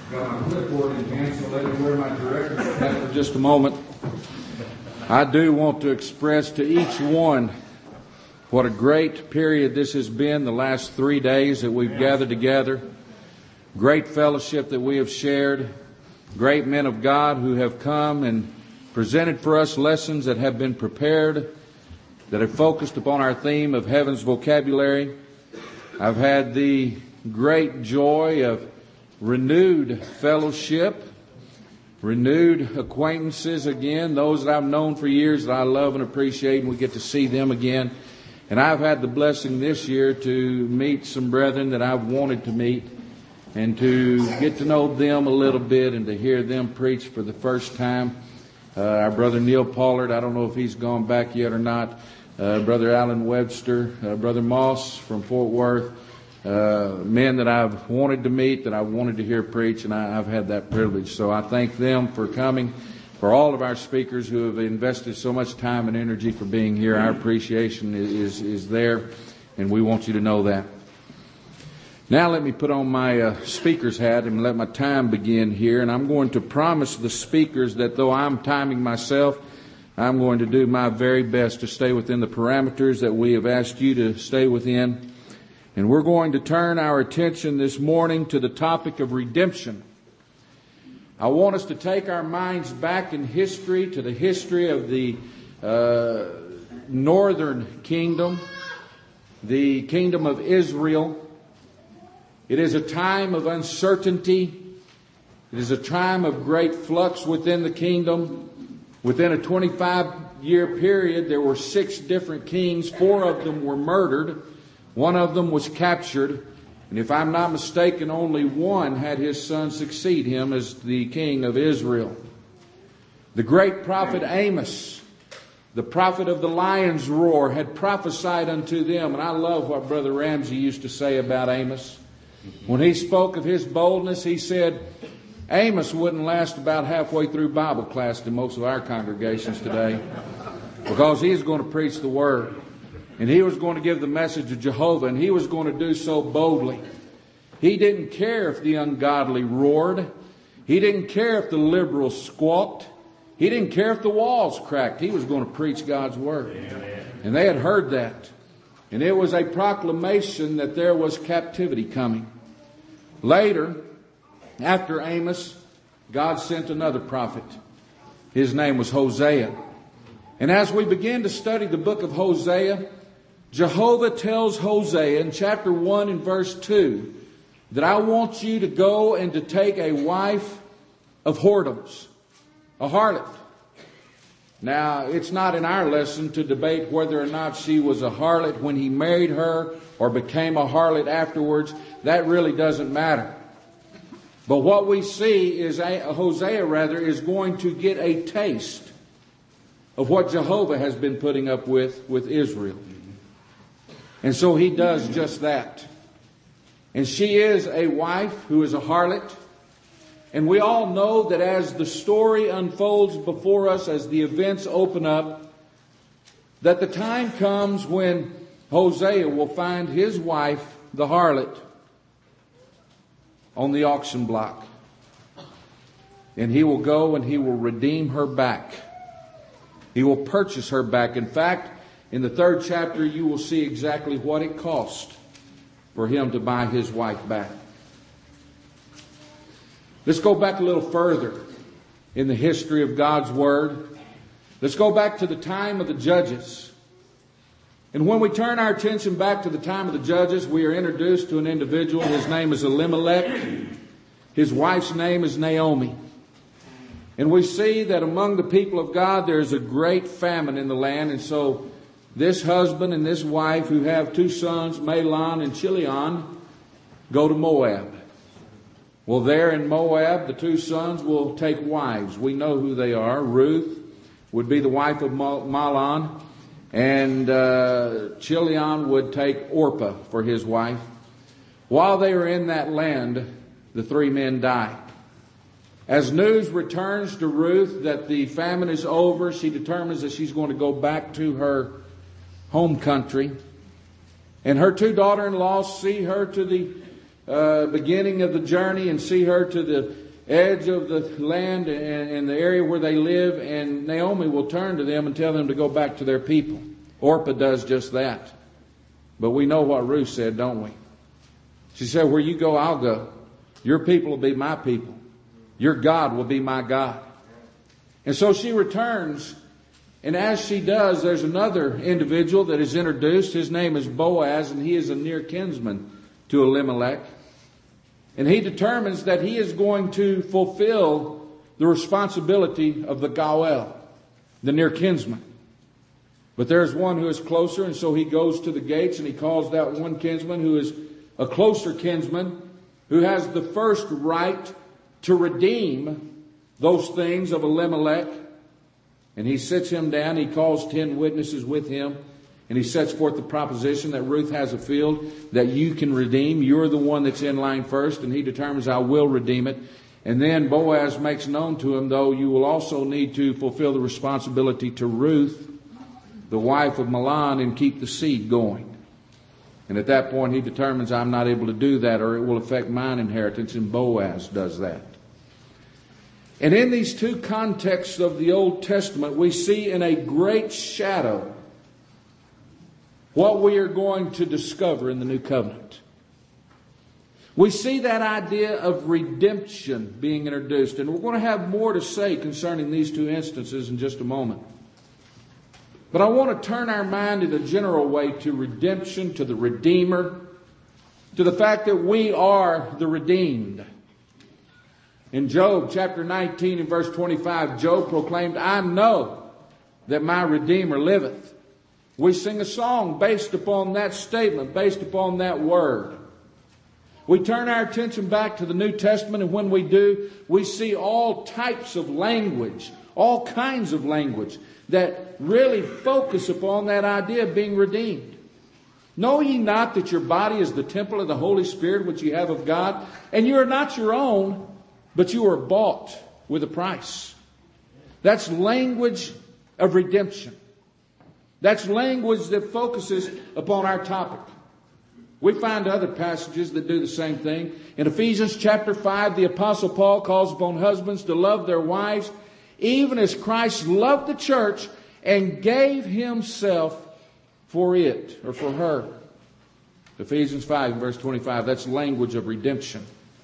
Got my clipboard in hand, so let me wear my director's hat for just a moment. I do want to express to each one what a great period this has been, the last 3 days that we've gathered together. Great fellowship that we have shared. Great men of God who have come and presented for us lessons that have been prepared, that have focused upon our theme of heaven's vocabulary. I've had the great joy of renewed fellowship, renewed acquaintances again, those that I've known for years that I love and appreciate, and we get to see them again. And I've had the blessing this year to meet some brethren that I've wanted to meet and to get to know them a little bit and to hear them preach for the first time. Our brother Neil Pollard, I don't know if he's gone back yet or not. Brother Alan Webster, Brother Moss from Fort Worth. Men that I've wanted to meet, that I've wanted to hear preach, and I've had that privilege. So I thank them for coming, for all of our speakers who have invested so much time and energy for being here. Our appreciation is there, and we want you to know that. Now let me put on my speaker's hat and let my time begin here, and I'm going to promise the speakers that though I'm timing myself, I'm going to do my very best to stay within the parameters that we have asked you to stay within. And we're going to turn our attention this morning to the topic of redemption. I want us to take our minds back in history to the history of the northern kingdom, the kingdom of Israel. It is a time of uncertainty. It is a time of great flux within the kingdom. Within a 25-year period, there were 6 different kings. 4 of them were murdered. 1 of them was captured, and if I'm not mistaken, only 1 had his son succeed him as the king of Israel. The great prophet Amos, the prophet of the lion's roar, had prophesied unto them, and I love what Brother Ramsey used to say about Amos. When he spoke of his boldness, he said, Amos wouldn't last about halfway through Bible class in most of our congregations today, because he's going to preach the Word. And he was going to give the message of Jehovah, and he was going to do so boldly. He didn't care if the ungodly roared. He didn't care if the liberals squawked. He didn't care if the walls cracked. He was going to preach God's Word. And they had heard that. And it was a proclamation that there was captivity coming. Later, after Amos, God sent another prophet. His name was Hosea. And as we begin to study the book of Hosea, Jehovah tells Hosea in chapter 1 and verse 2 that I want you to go and to take a wife of whoredoms, a harlot. Now, it's not in our lesson to debate whether or not she was a harlot when he married her or became a harlot afterwards. That really doesn't matter. But what we see is Hosea is going to get a taste of what Jehovah has been putting up with Israel. And so he does just that. And she is a wife who is a harlot. And we all know that as the story unfolds before us, as the events open up, that the time comes when Hosea will find his wife, the harlot, on the auction block. And he will go and he will redeem her back. He will purchase her back. In fact, in the 3rd chapter, you will see exactly what it cost for him to buy his wife back. Let's go back a little further in the history of God's Word. Let's go back to the time of the Judges. And when we turn our attention back to the time of the Judges, we are introduced to an individual. His name is Elimelech. His wife's name is Naomi. And we see that among the people of God, there's a great famine in the land. And so this husband and this wife, who have 2 sons, Mahlon and Chilion, go to Moab. Well, there in Moab, the 2 sons will take wives. We know who they are. Ruth would be the wife of Mahlon, and Chilion would take Orpah for his wife. While they are in that land, the 3 men die. As news returns to Ruth that the famine is over, she determines that she's going to go back to her home country. And her 2 daughter-in-laws see her to the beginning of the journey and see her to the edge of the land and the area where they live, and Naomi will turn to them and tell them to go back to their people. Orpah does just that. But we know what Ruth said, don't we? She said, where you go, I'll go. Your people will be my people. Your God will be my God. And so she returns, and as she does, there's another individual that is introduced. His name is Boaz, and he is a near kinsman to Elimelech. And he determines that he is going to fulfill the responsibility of the Goel, the near kinsman. But there's one who is closer, and so he goes to the gates and he calls that one kinsman who is a closer kinsman, who has the first right to redeem those things of Elimelech. And he sits him down, he calls 10 witnesses with him, and he sets forth the proposition that Ruth has a field that you can redeem. You're the one that's in line first, and he determines, I will redeem it. And then Boaz makes known to him, though, you will also need to fulfill the responsibility to Ruth, the wife of Mahlon, and keep the seed going. And at that point he determines, I'm not able to do that, or it will affect mine inheritance, and Boaz does that. And in these two contexts of the Old Testament, we see in a great shadow what we are going to discover in the New Covenant. We see that idea of redemption being introduced, and we're going to have more to say concerning these two instances in just a moment. But I want to turn our mind in a general way to redemption, to the Redeemer, to the fact that we are the redeemed. In Job chapter 19 and verse 25, Job proclaimed, I know that my Redeemer liveth. We sing a song based upon that statement, based upon that word. We turn our attention back to the New Testament, and when we do, we see all types of language, all kinds of language that really focus upon that idea of being redeemed. Know ye not that your body is the temple of the Holy Spirit which ye have of God, and you are not your own, but you are bought with a price. That's language of redemption. That's language that focuses upon our topic. We find other passages that do the same thing. In Ephesians chapter 5, the Apostle Paul calls upon husbands to love their wives, even as Christ loved the church and gave himself for it, or for her. Ephesians 5, verse 25, that's language of redemption.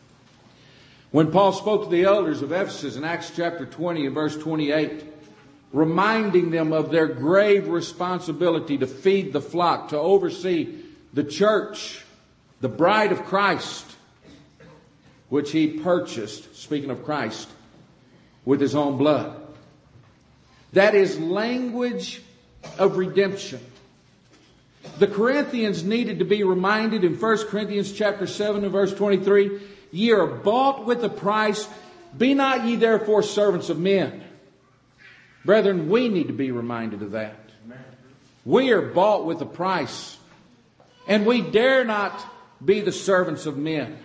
When Paul spoke to the elders of Ephesus in Acts chapter 20 and verse 28, reminding them of their grave responsibility to feed the flock, to oversee the church, the bride of Christ, which he purchased, speaking of Christ, with his own blood. That is language of redemption. The Corinthians needed to be reminded in 1 Corinthians chapter 7 and verse 23, ye are bought with a price, be not ye therefore servants of men. Brethren, we need to be reminded of that. We are bought with a price, and we dare not be the servants of men.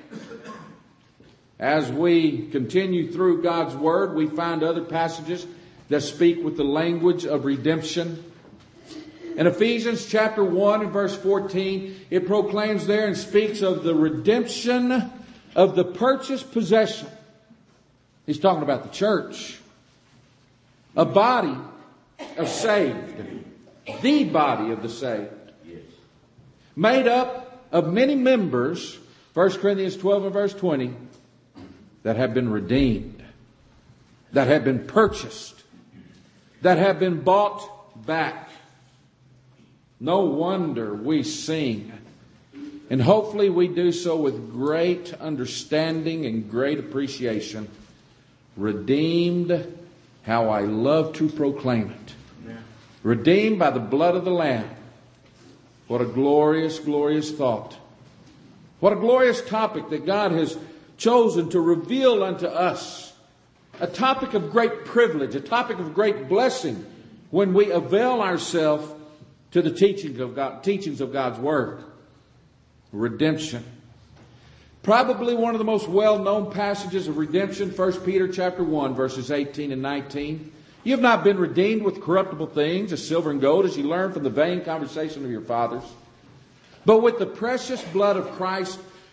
As we continue through God's Word, we find other passages that speak with the language of redemption. In Ephesians chapter 1 and verse 14, it proclaims there and speaks of the redemption of the purchased possession. He's talking about the church. A body of saved. The body of the saved. Made up of many members, 1 Corinthians 12 and verse 20, that have been redeemed, that have been purchased, that have been bought back. No wonder we sing, and hopefully we do so with great understanding and great appreciation. Redeemed, how I love to proclaim it. Amen. Redeemed by the blood of the Lamb. What a glorious, glorious thought. What a glorious topic that God has chosen to reveal unto us. A topic of great privilege, a topic of great blessing when we avail ourselves to the teachings of God's Word. Redemption. Probably one of the most well-known passages of redemption, 1 Peter chapter 1, verses 18 and 19. You have not been redeemed with corruptible things, as silver and gold, as you learned from the vain conversation of your fathers, but with the precious blood of Christ,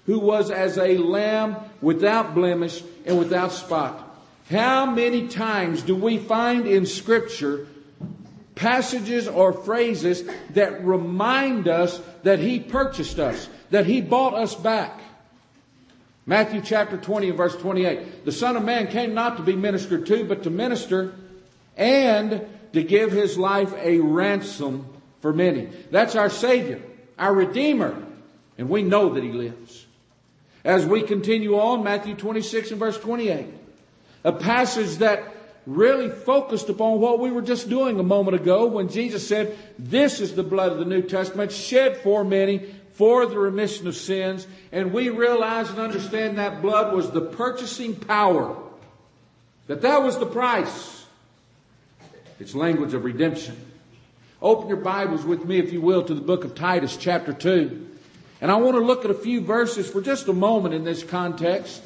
who was as a lamb without blemish and without spot. How many times do we find in Scripture passages or phrases that remind us that He purchased us, that He bought us back? Matthew chapter 20 and verse 28. The Son of Man came not to be ministered to, but to minister and to give His life a ransom for many. That's our Savior, our Redeemer, and we know that He lives. As we continue on, Matthew 26 and verse 28, a passage that really focused upon what we were just doing a moment ago when Jesus said, "This is the blood of the New Testament shed for many for the remission of sins." And we realize and understand that blood was the purchasing power, that was the price. It's language of redemption. Open your Bibles with me, if you will, to the book of Titus chapter 2. And I want to look at a few verses for just a moment in this context.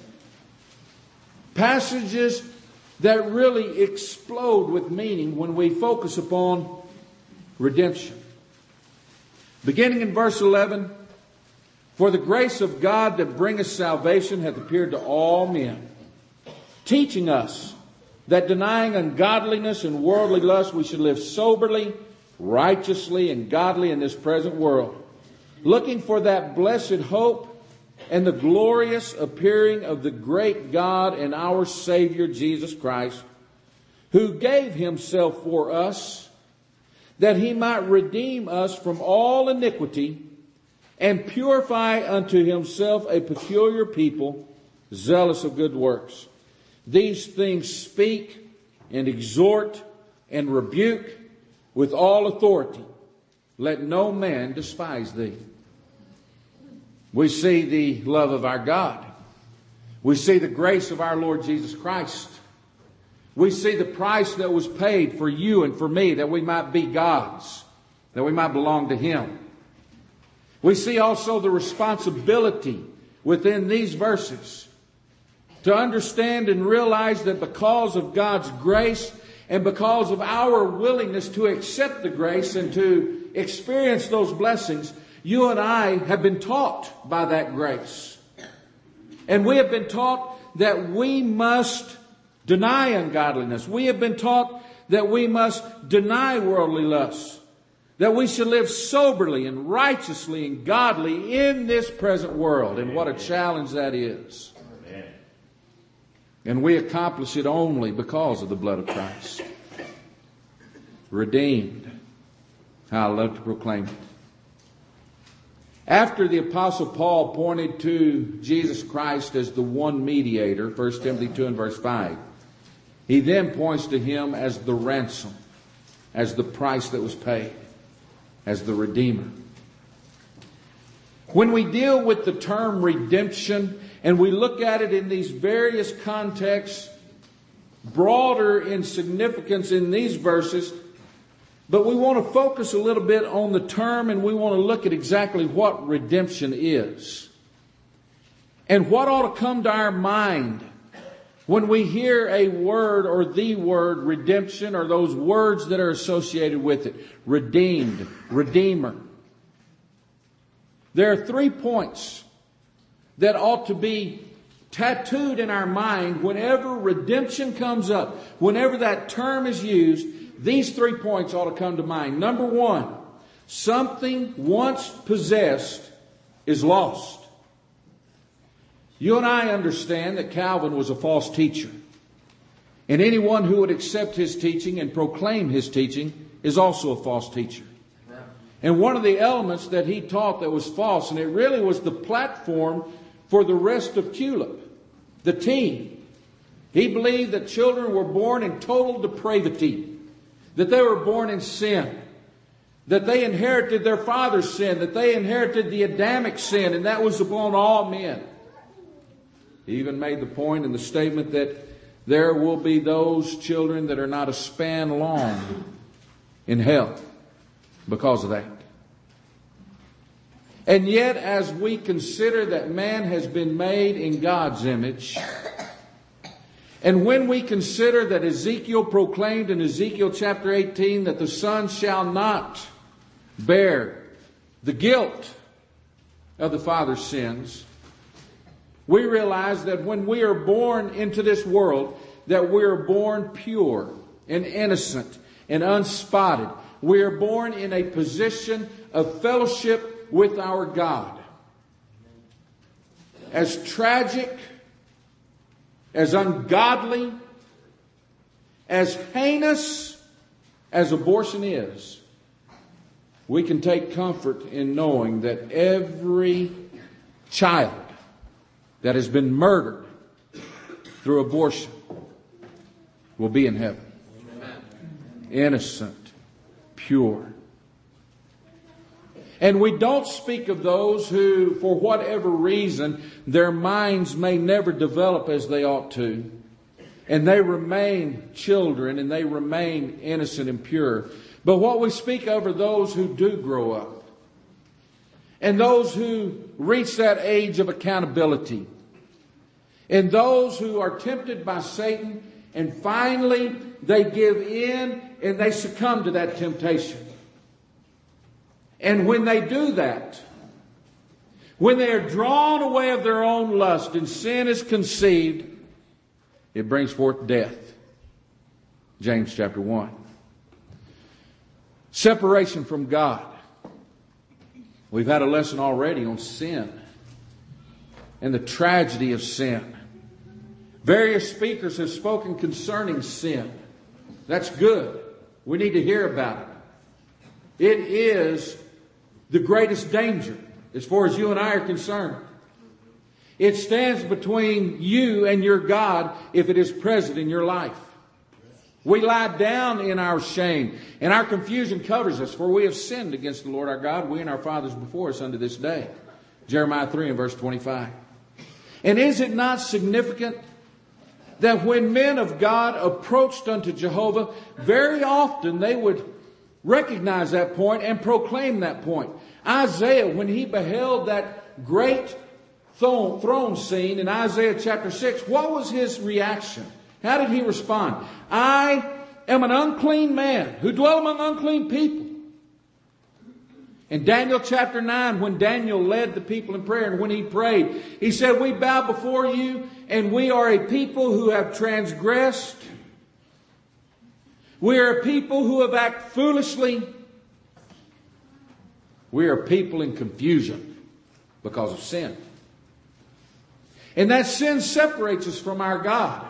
Passages that really explode with meaning when we focus upon redemption. Beginning in verse 11, "For the grace of God that bringeth salvation hath appeared to all men, teaching us that denying ungodliness and worldly lust we should live soberly, righteously, and godly in this present world, looking for that blessed hope and the glorious appearing of the great God and our Savior Jesus Christ, who gave Himself for us, that He might redeem us from all iniquity and purify unto Himself a peculiar people, zealous of good works. These things speak and exhort and rebuke with all authority. Let no man despise thee." We see the love of our God. We see the grace of our Lord Jesus Christ. We see the price that was paid for you and for me, that we might be God's, that we might belong to Him. We see also the responsibility within these verses to understand and realize that because of God's grace and because of our willingness to accept the grace and to experience those blessings, you and I have been taught by that grace. And we have been taught that we must deny ungodliness. We have been taught that we must deny worldly lusts, that we should live soberly and righteously and godly in this present world. And what a challenge that is. And we accomplish it only because of the blood of Christ. Redeemed. How I love to proclaim it. After the Apostle Paul pointed to Jesus Christ as the one mediator, 1 Timothy 2 and verse 5, he then points to Him as the ransom, as the price that was paid, as the Redeemer. When we deal with the term redemption and we look at it in these various contexts, broader in significance in these verses, but we want to focus a little bit on the term, and we want to look at exactly what redemption is. And what ought to come to our mind when we hear a word or the word redemption, or those words that are associated with it. Redeemed, Redeemer. There are 3 points that ought to be tattooed in our mind whenever redemption comes up. Whenever that term is used, these 3 points ought to come to mind. Number 1, something once possessed is lost. You and I understand that Calvin was a false teacher. And anyone who would accept his teaching and proclaim his teaching is also a false teacher. And one of the elements that he taught that was false, and it really was the platform for the rest of Tulip, the team. He believed that children were born in total depravity, that they were born in sin, that they inherited their father's sin, that they inherited the Adamic sin, and that was upon all men. He even made the point in the statement that there will be those children that are not a span long in hell because of that. And yet, as we consider that man has been made in God's image, and when we consider that Ezekiel proclaimed in Ezekiel chapter 18 that the son shall not bear the guilt of the father's sins, We realize that when we are born into this world, that we are born pure and innocent and unspotted. We are born in a position of fellowship with our God. As tragic, as ungodly, as heinous as abortion is, we can take comfort in knowing that every child that has been murdered through abortion will be in heaven. Innocent, pure. And we don't speak of those who, for whatever reason, their minds may never develop as they ought to. And they remain children and they remain innocent and pure. But what we speak of are those who do grow up. And those who reach that age of accountability. And those who are tempted by Satan and finally they give in and they succumb to that temptation. And when they do that, when they are drawn away of their own lust and sin is conceived, it brings forth death. James chapter 1. Separation from God. We've had a lesson already on sin and the tragedy of sin. Various speakers have spoken concerning sin. That's good. We need to hear about it. It is the greatest danger as far as you and I are concerned. It stands between you and your God if it is present in your life. We lie down in our shame, and our confusion covers us, for we have sinned against the Lord our God, we and our fathers before us unto this day. Jeremiah 3 and verse 25. And is it not significant that when men of God approached unto Jehovah, very often they would recognize that point and proclaim that point. Isaiah, when he beheld that great throne scene in Isaiah chapter 6, what was his reaction? How did he respond? I am an unclean man who dwell among unclean people. In Daniel chapter 9, when Daniel led the people in prayer and when he prayed, he said, we bow before you and we are a people who have transgressed. We are a people who have acted foolishly. We are people in confusion because of sin. And that sin separates us from our God.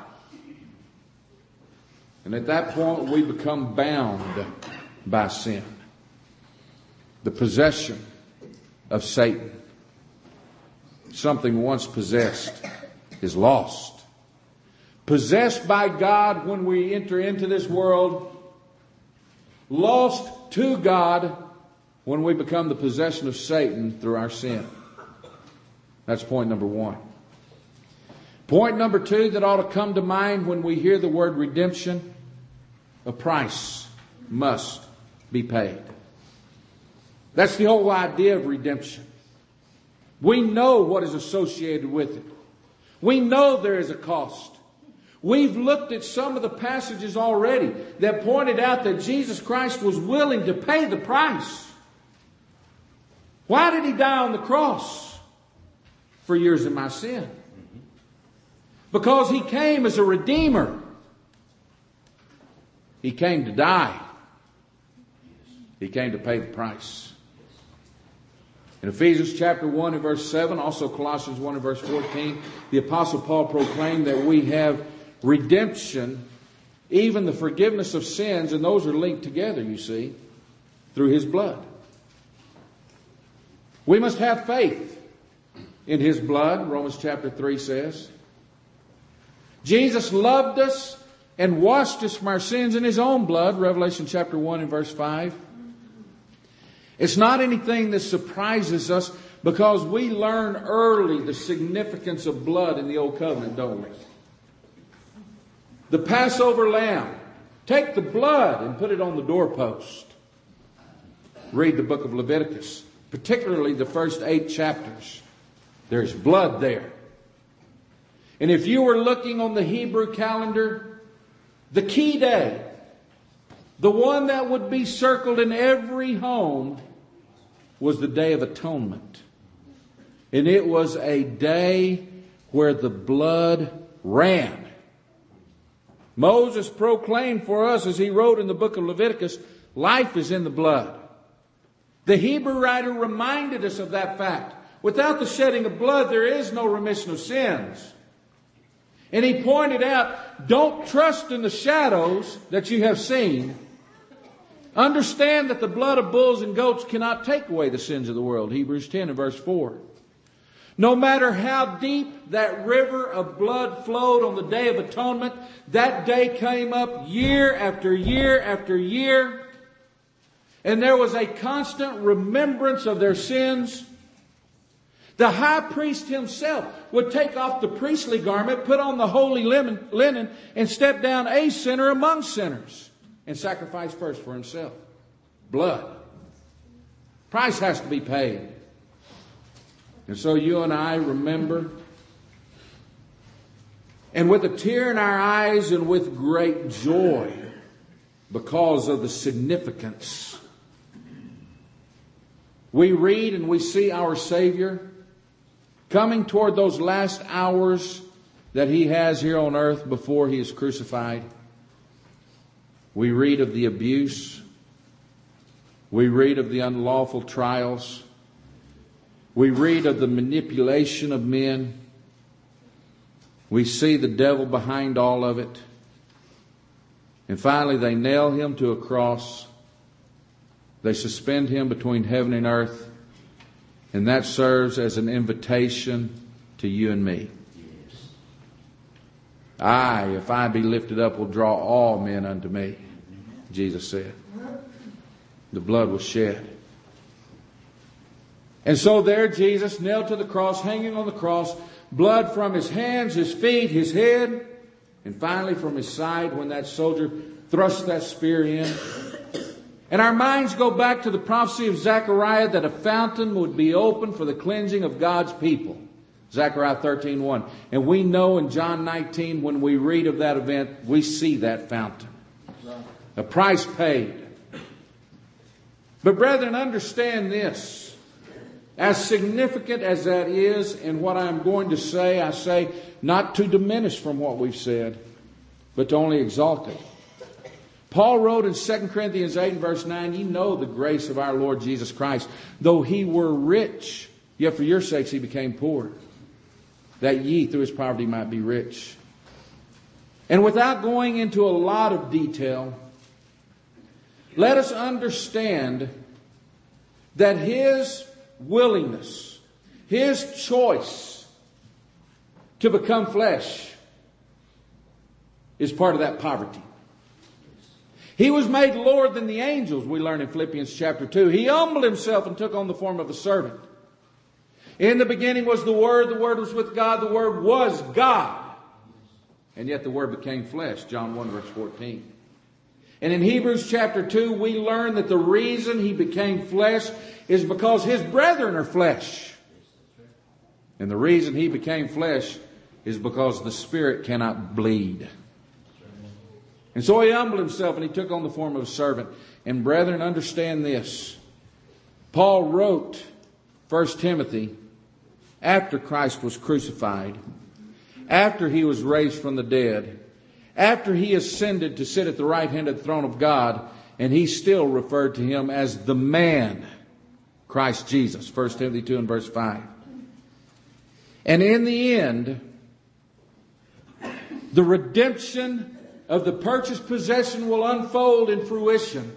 And at that point we become bound by sin. The possession of Satan. Something once possessed is lost. Possessed by God when we enter into this world. Lost to God when we become the possession of Satan through our sin. That's point number one. Point number two that ought to come to mind when we hear the word redemption. A price must be paid. That's the whole idea of redemption. We know what is associated with it. We know there is a cost. We've looked at some of the passages already that pointed out that Jesus Christ was willing to pay the price. Why did he die on the cross? For years of my sin. Because he came as a redeemer. He came to die. He came to pay the price. In Ephesians chapter 1 and verse 7, also Colossians 1 and verse 14, the Apostle Paul proclaimed that we have redemption, even the forgiveness of sins, and those are linked together, you see, through his blood. We must have faith in his blood, Romans chapter 3 says. Jesus loved us and washed us from our sins in his own blood, Revelation chapter 1 and verse 5. It's not anything that surprises us because we learn early the significance of blood in the Old Covenant, don't we? The Passover lamb. Take the blood and put it on the doorpost. Read the book of Leviticus, particularly the first 8 chapters. There's blood there. And if you were looking on the Hebrew calendar, the key day, the one that would be circled in every home, was the Day of Atonement. And it was a day where the blood ran. Moses proclaimed for us, as he wrote in the book of Leviticus, life is in the blood. The Hebrew writer reminded us of that fact. Without the shedding of blood, there is no remission of sins. And he pointed out, don't trust in the shadows that you have seen. Understand that the blood of bulls and goats cannot take away the sins of the world. Hebrews 10 and verse 4. No matter how deep that river of blood flowed on the Day of Atonement, that day came up year after year after year. And there was a constant remembrance of their sins. The high priest himself would take off the priestly garment, put on the holy linen, and step down a sinner among sinners and sacrifice first for himself. Blood. Price has to be paid. And so you and I remember, and with a tear in our eyes and with great joy because of the significance, we read and we see our Savior coming toward those last hours that He has here on earth before He is crucified. We read of the abuse. We read of the unlawful trials. We read of the manipulation of men. We see the devil behind all of it. And finally, they nail Him to a cross. They suspend Him between heaven and earth. And that serves as an invitation to you and me. I, if I be lifted up, will draw all men unto me, Jesus said. The blood was shed. And so there Jesus, nailed to the cross, hanging on the cross, blood from His hands, His feet, His head, and finally from His side when that soldier thrust that spear in. And our minds go back to the prophecy of Zechariah that a fountain would be opened for the cleansing of God's people. Zechariah 13:1. And we know in John 19, when we read of that event, we see that fountain. A price paid. But brethren, understand this. As significant as that is in what I'm going to say, I say not to diminish from what we've said, but to only exalt it. Paul wrote in 2 Corinthians 8 and verse 9, ye know the grace of our Lord Jesus Christ. Though He were rich, yet for your sakes He became poor, that ye through His poverty might be rich. And without going into a lot of detail, let us understand that His willingness, His choice to become flesh is part of that poverty. He was made lower than the angels, we learn in Philippians chapter 2. He humbled Himself and took on the form of a servant. In the beginning was the Word was with God, the Word was God. And yet the Word became flesh, John 1 verse 14. And in Hebrews chapter 2, we learn that the reason He became flesh is because His brethren are flesh. And the reason He became flesh is because the Spirit cannot bleed. And so He humbled Himself and He took on the form of a servant. And brethren, understand this. Paul wrote 1 Timothy after Christ was crucified, after He was raised from the dead, after He ascended to sit at the right hand of the throne of God, and he still referred to Him as the man, Christ Jesus. 1 Timothy 2 and verse 5. And in the end, the redemption of the purchased possession will unfold in fruition.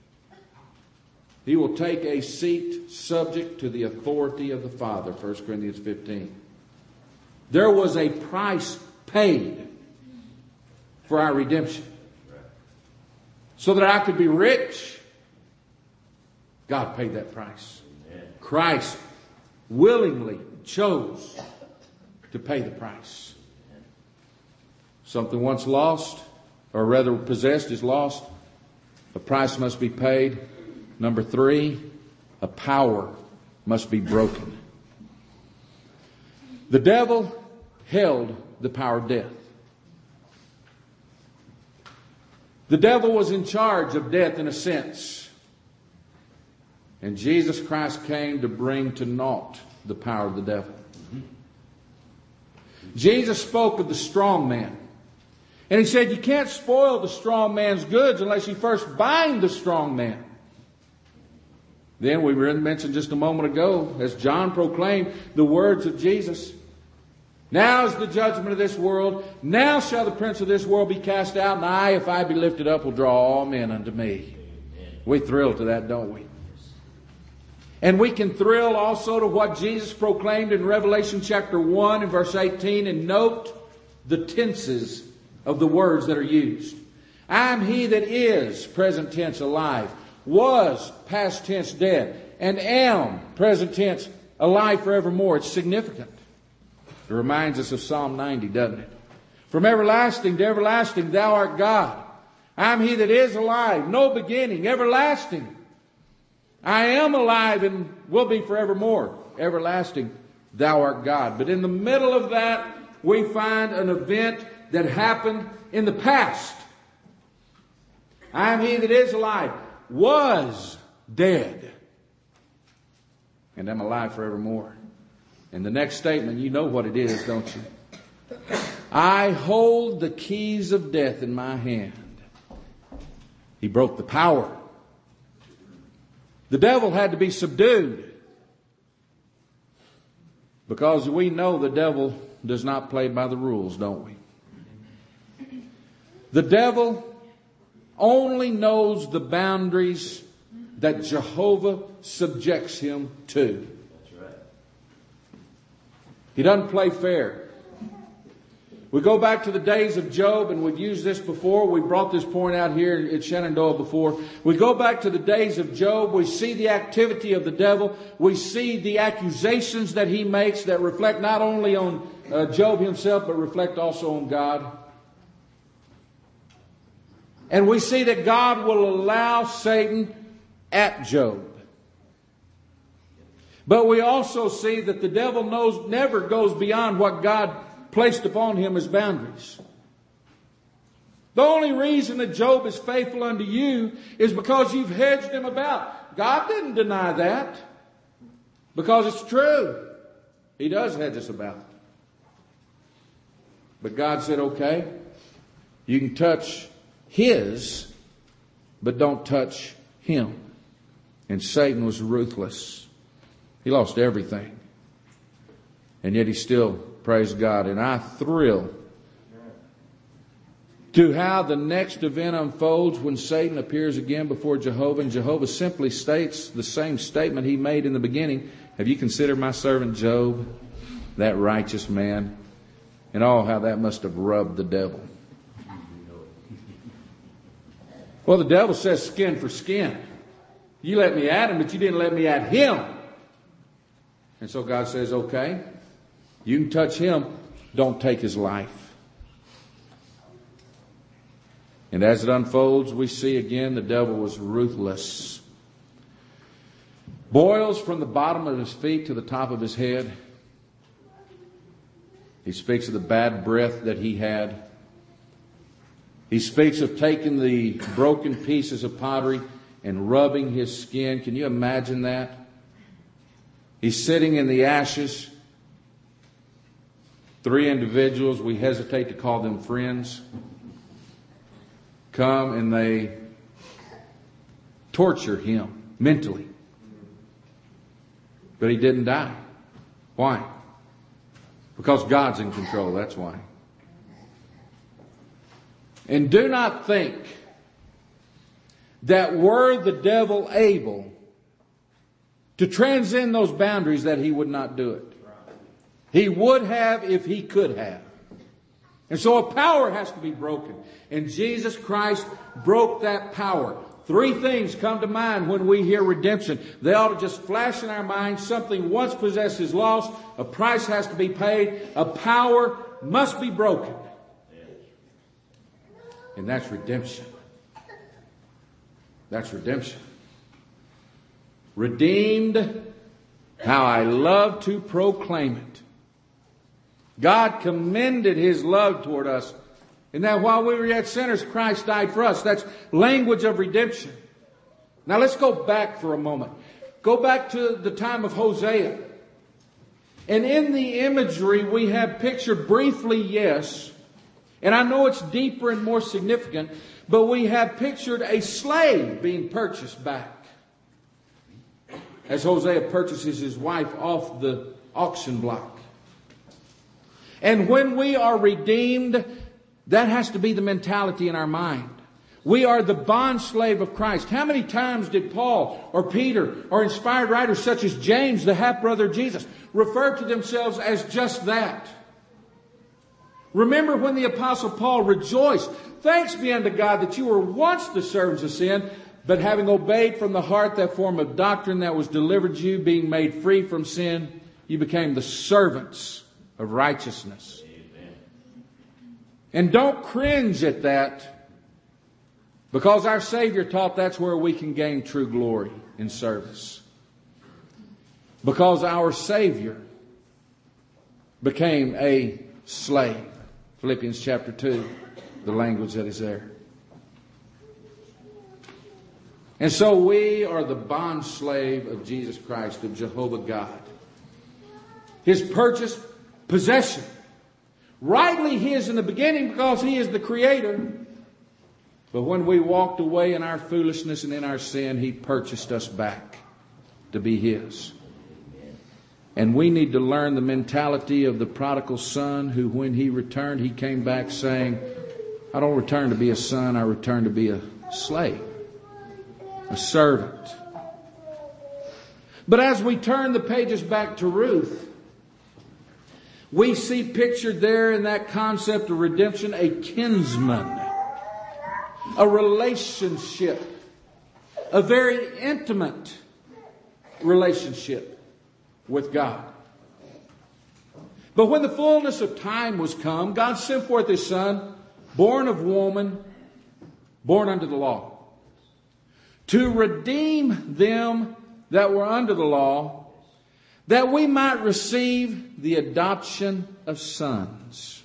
He will take a seat subject to the authority of the Father. 1 Corinthians 15. There was a price paid for our redemption. So that I could be rich, God paid that price. Christ willingly chose to pay the price. Something once lost, or rather possessed, is lost. A price must be paid. Number 3, a power must be broken. The devil held the power of death. The devil was in charge of death in a sense. And Jesus Christ came to bring to naught the power of the devil. Jesus spoke of the strong man. And he said, you can't spoil the strong man's goods unless you first bind the strong man. Then we mentioned just a moment ago, as John proclaimed the words of Jesus, now is the judgment of this world. Now shall the prince of this world be cast out. And I, if I be lifted up, will draw all men unto me. We thrill to that, don't we? And we can thrill also to what Jesus proclaimed in Revelation chapter 1 and verse 18. And note the tenses of the words that are used. I am he that is, present tense, alive. Was, past tense, dead. And am, present tense, alive forevermore. It's significant. It reminds us of Psalm 90, doesn't it? From everlasting to everlasting, thou art God. I am he that is alive, no beginning, everlasting. I am alive and will be forevermore. Everlasting, thou art God. But in the middle of that, we find an event that happened in the past. I am he that is alive, was dead, and am alive forevermore. And the next statement, you know what it is, don't you? I hold the keys of death in my hand. He broke the power. The devil had to be subdued, because we know the devil does not play by the rules, don't we? The devil only knows the boundaries that Jehovah subjects him to. That's right. He doesn't play fair. We go back to the days of Job, and we've used this before. We brought this point out here at Shenandoah before. We go back to the days of Job. We see the activity of the devil. We see the accusations that he makes that reflect not only on Job himself, but reflect also on God. And we see that God will allow Satan at Job. But we also see that the devil never goes beyond what God placed upon him as boundaries. The only reason that Job is faithful unto you is because you've hedged him about. God didn't deny that, because it's true. He does hedge us about. But God said, okay, you can touch his, but don't touch him. And Satan was ruthless. He lost everything. And yet he still praised God. And I thrill to how the next event unfolds when Satan appears again before Jehovah. And Jehovah simply states the same statement he made in the beginning. Have you considered my servant Job, that righteous man? And oh, how that must have rubbed the devil. Well, the devil says skin for skin. You let me at him, but you didn't let me at him. And so God says, okay, you can touch him, don't take his life. And as it unfolds, we see again the devil was ruthless. Boils from the bottom of his feet to the top of his head. He speaks of the bad breath that he had. He speaks of taking the broken pieces of pottery and rubbing his skin. Can you imagine that? He's sitting in the ashes. 3 individuals, we hesitate to call them friends, come and they torture him mentally. But he didn't die. Why? Because God's in control, that's why. And do not think that were the devil able to transcend those boundaries that he would not do it. He would have if he could have. And so a power has to be broken. And Jesus Christ broke that power. 3 things come to mind when we hear redemption. They ought to just flash in our minds. Something once possessed is lost. A price has to be paid. A power must be broken. And that's redemption. That's redemption. Redeemed, how I love to proclaim it. God commended his love toward us, and that while we were yet sinners, Christ died for us. That's language of redemption. Now let's go back for a moment. Go back to the time of Hosea. And in the imagery we have pictured briefly, yes, and I know it's deeper and more significant, but we have pictured a slave being purchased back. As Hosea purchases his wife off the auction block. And when we are redeemed, that has to be the mentality in our mind. We are the bond slave of Christ. How many times did Paul or Peter or inspired writers such as James, the half-brother of Jesus, refer to themselves as just that? Remember when the Apostle Paul rejoiced, "Thanks be unto God that you were once the servants of sin, but having obeyed from the heart that form of doctrine that was delivered to you, being made free from sin, you became the servants of righteousness." Amen. And don't cringe at that, because our Savior taught that's where we can gain true glory in service. Because our Savior became a slave. Philippians chapter 2, the language that is there. And so we are the bond slave of Jesus Christ, of Jehovah God. His purchased possession. Rightly His in the beginning because He is the Creator. But when we walked away in our foolishness and in our sin, He purchased us back to be His. And we need to learn the mentality of the prodigal son who, when he returned, he came back saying, "I don't return to be a son, I return to be a slave. A servant." But as we turn the pages back to Ruth, we see pictured there in that concept of redemption a kinsman, a relationship, a very intimate relationship with God. But when the fullness of time was come, God sent forth His Son, born of woman, born under the law, to redeem them that were under the law, that we might receive the adoption of sons.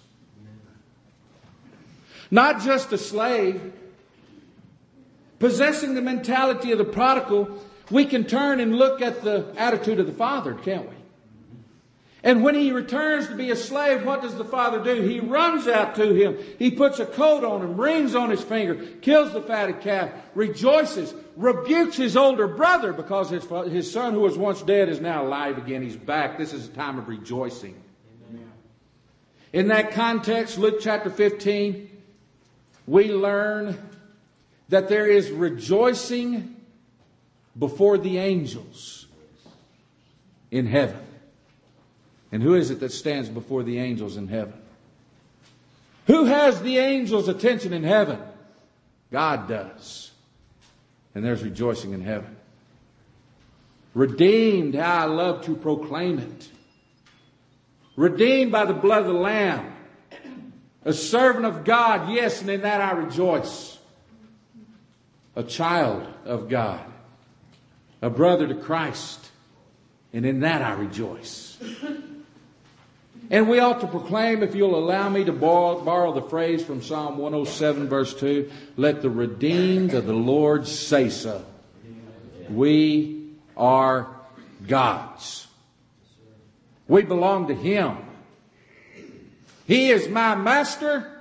Not just a slave. Possessing the mentality of the prodigal, we can turn and look at the attitude of the father, can't we? And when he returns to be a slave, what does the father do? He runs out to him. He puts a coat on him, rings on his finger, kills the fatted calf, rejoices, rebukes his older brother because his son who was once dead is now alive again. He's back. This is a time of rejoicing. Amen. In that context, Luke chapter 15, we learn that there is rejoicing before the angels in heaven. And who is it that stands before the angels in heaven? Who has the angels' attention in heaven? God does. And there's rejoicing in heaven. Redeemed, how I love to proclaim it. Redeemed by the blood of the Lamb. A servant of God, yes, and in that I rejoice. A child of God. A brother to Christ. And in that I rejoice. And we ought to proclaim, if you'll allow me to borrow the phrase from Psalm 107 verse 2, let the redeemed of the Lord say so. We are God's. We belong to Him. He is my master.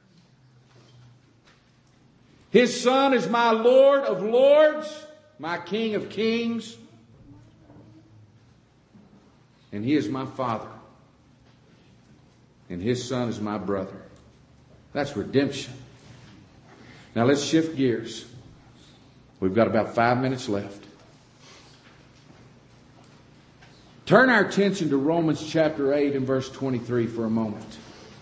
His Son is my Lord of lords, my King of kings. And He is my Father. And His Son is my brother. That's redemption. Now let's shift gears. We've got about 5 minutes left. Turn our attention to Romans chapter 8 and verse 23 for a moment.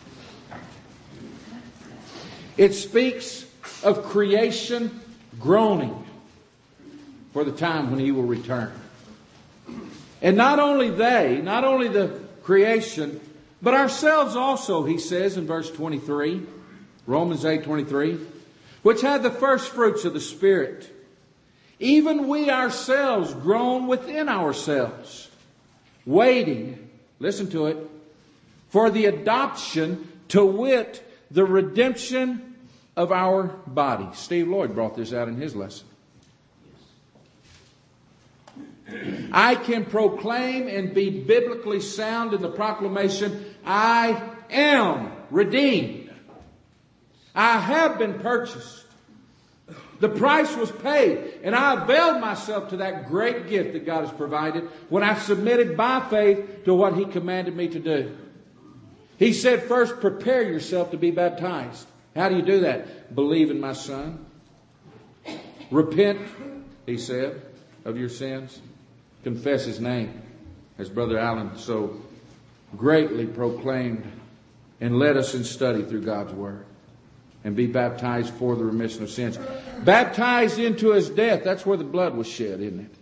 It speaks of creation groaning for the time when He will return. And not only the creation, but ourselves also, he says in verse 23, Romans 8:23, which had the first fruits of the Spirit. Even we ourselves groan within ourselves, waiting, listen to it, for the adoption, to wit, the redemption of our body. Steve Lloyd brought this out in his lesson. I can proclaim and be biblically sound in the proclamation, I am redeemed. I have been purchased. The price was paid, and I availed myself to that great gift that God has provided when I submitted by faith to what He commanded me to do. He said, first, prepare yourself to be baptized. How do you do that? Believe in my Son. Repent, He said, of your sins. Confess His name, as Brother Allen so greatly proclaimed and led us in study through God's Word. And be baptized for the remission of sins. Baptized into His death. That's where the blood was shed, isn't it?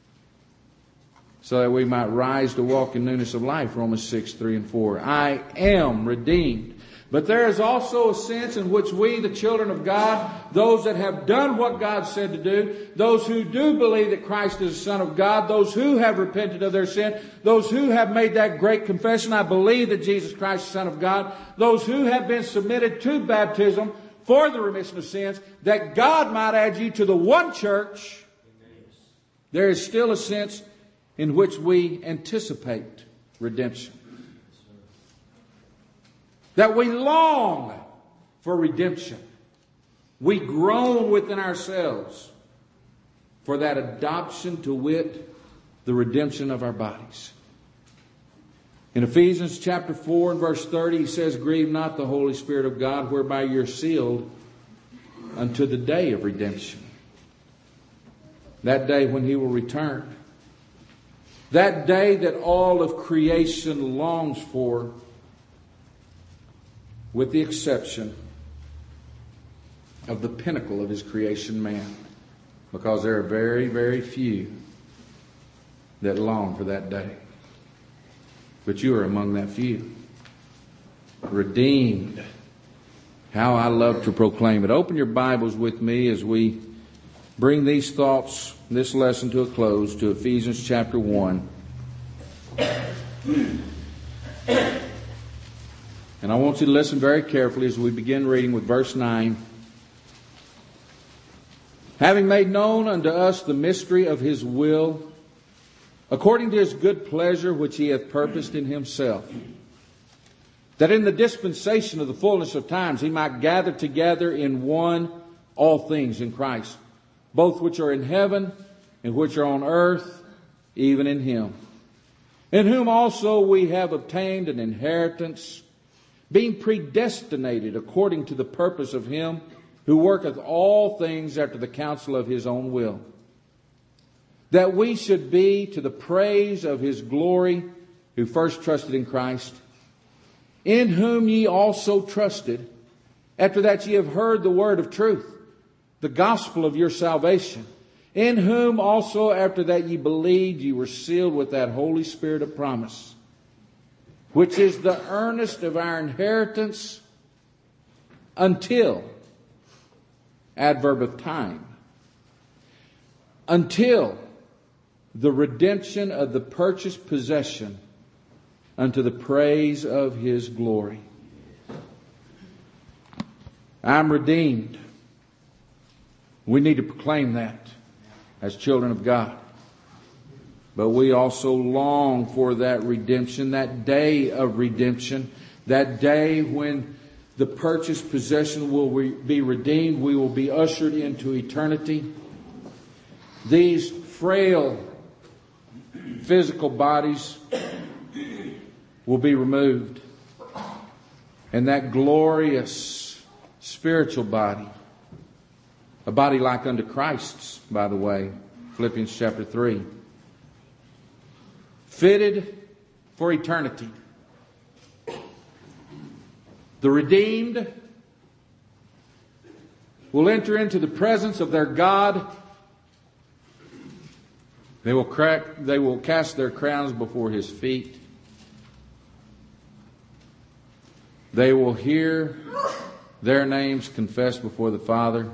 So that we might rise to walk in newness of life. Romans 6:3-4. I am redeemed. But there is also a sense in which we, the children of God, those that have done what God said to do, those who do believe that Christ is the Son of God, those who have repented of their sin, those who have made that great confession, I believe that Jesus Christ is the Son of God, those who have been submitted to baptism for the remission of sins, that God might add you to the one church, there is still a sense in which we anticipate redemption. That we long for redemption. We groan within ourselves for that adoption, to wit, the redemption of our bodies. In Ephesians chapter 4 and verse 30, he says, grieve not the Holy Spirit of God, whereby you're sealed unto the day of redemption. That day when He will return. That day that all of creation longs for, with the exception of the pinnacle of His creation, man. Because there are very, very few that long for that day. But you are among that few. Redeemed. How I love to proclaim it. Open your Bibles with me as we bring these thoughts, this lesson to a close, to Ephesians chapter 1. And I want you to listen very carefully as we begin reading with verse 9. Having made known unto us the mystery of His will, according to His good pleasure which He hath purposed in Himself, that in the dispensation of the fullness of times He might gather together in one all things in Christ, both which are in heaven and which are on earth, even in Him, in whom also we have obtained an inheritance, being predestinated according to the purpose of Him who worketh all things after the counsel of His own will, that we should be to the praise of His glory, who first trusted in Christ, in whom ye also trusted, after that ye have heard the word of truth, the gospel of your salvation, in whom also after that ye believed, ye were sealed with that Holy Spirit of promise, which is the earnest of our inheritance until, adverb of time, until the redemption of the purchased possession unto the praise of His glory. I'm redeemed. We need to proclaim that as children of God. But we also long for that redemption, that day of redemption, that day when the purchased possession will be redeemed. We will be ushered into eternity. These frail physical bodies will be removed. And that glorious spiritual body, a body like unto Christ's, by the way, Philippians chapter 3, fitted for eternity. The redeemed will enter into the presence of their God. They will cast their crowns before His feet. They will hear their names confessed before the Father.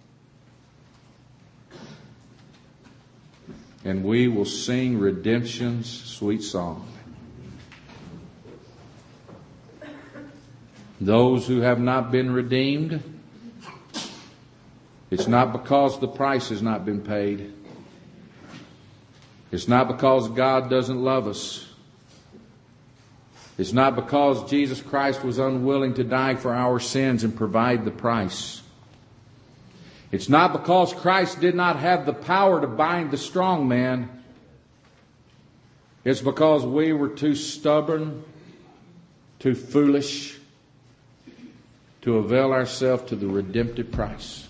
And we will sing redemption's sweet song. Those who have not been redeemed, it's not because the price has not been paid. It's not because God doesn't love us. It's not because Jesus Christ was unwilling to die for our sins and provide the price. It's not because Christ did not have the power to bind the strong man. It's because we were too stubborn, too foolish to avail ourselves to the redemptive price.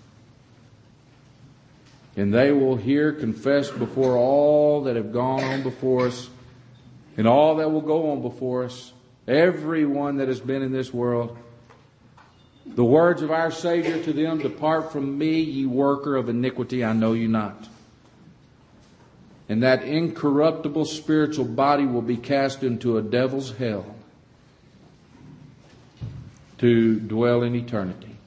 And they will here confess before all that have gone on before us and all that will go on before us, everyone that has been in this world, the words of our Savior to them, "Depart from me, ye worker of iniquity, I know you not." And that incorruptible spiritual body will be cast into a devil's hell to dwell in eternity.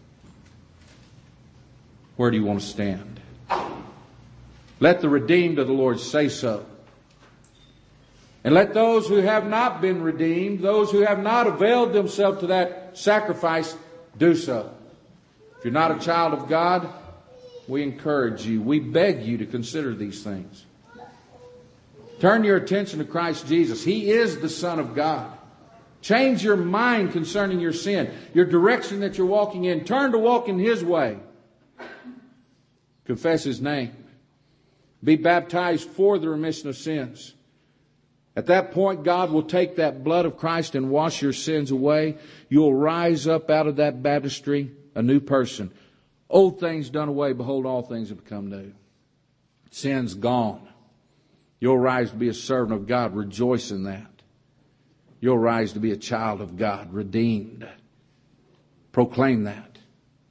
Where do you want to stand? Let the redeemed of the Lord say so. And let those who have not been redeemed, those who have not availed themselves to that sacrifice, do so. If you're not a child of God, we encourage you, we beg you to consider these things. Turn your attention to Christ Jesus. He is the Son of God. Change your mind concerning your sin, your direction that you're walking in. Turn to walk in His way. Confess His name. Be baptized for the remission of sins. At that point, God will take that blood of Christ and wash your sins away. You'll rise up out of that baptistry a new person. Old things done away, behold, all things have become new. Sin's gone. You'll rise to be a servant of God. Rejoice in that. You'll rise to be a child of God, redeemed. Proclaim that.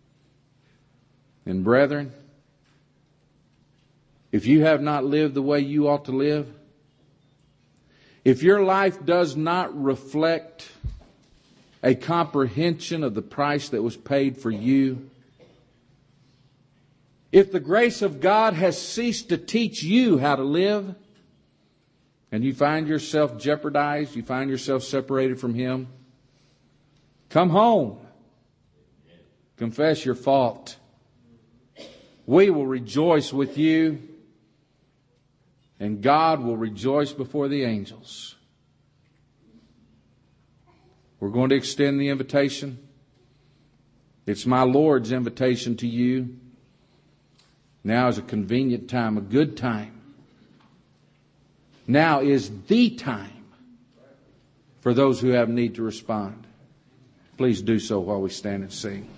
And brethren, if you have not lived the way you ought to live, if your life does not reflect a comprehension of the price that was paid for you, if the grace of God has ceased to teach you how to live, and you find yourself jeopardized, you find yourself separated from Him, come home. Confess your fault. We will rejoice with you, and God will rejoice before the angels. We're going to extend the invitation. It's my Lord's invitation to you. Now is a convenient time, a good time. Now is the time for those who have need to respond. Please do so while we stand and sing.